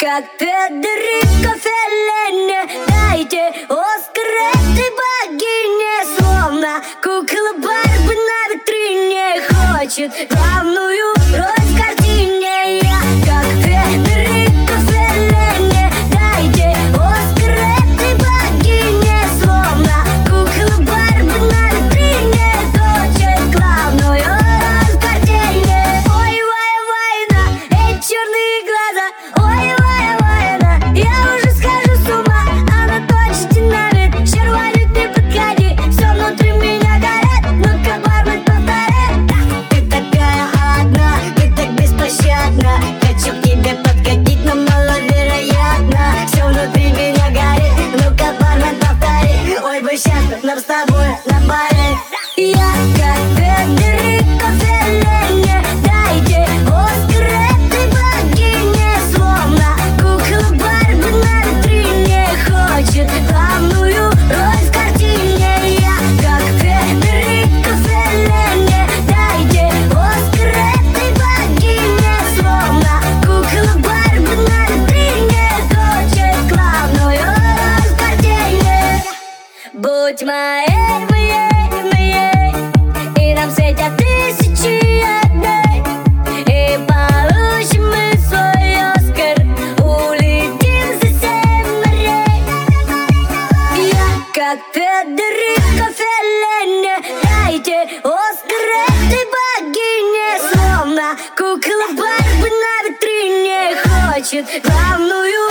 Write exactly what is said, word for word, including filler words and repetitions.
как Федерико Феллини. Дайте Оскар этой богине, словно кукла Барби на витрине хочет главную роль в картине. Я как Федерико Феллини. Дайте Оскар этой богине, словно кукла Барби на витрине хочет главную роль в картине. Ой, вай, вайна, эти черные глаза. Ой, вай, вайна, я уже схожу с ума. Она точно динамит, червонит, не подходи. Все внутри меня горит, ну-ка, бармен, повтори. Ты такая одна, ты так беспощадна. Хочу к тебе подкатить, но маловероятно. Все внутри меня горит, ну-ка, бармен, повтори. Ой, бы сейчас нам с тобой на паре. Я как Федерико Феллини. Дайте Оскар этой богине, словно кукла Барби на витрине хочет главную роль в картине. Я как Федерико Феллини. Дайте Оскар этой богине, словно кукла Барби на витрине хочет главную роль в картине. Будь моей, моей, моей, и нам светят тысячи огней, и получим мы свой Оскар, улетим за семь морей. Я как Федерико Феллини. Дайте Оскар этой богине, словно кукла Барби на витрине хочет главную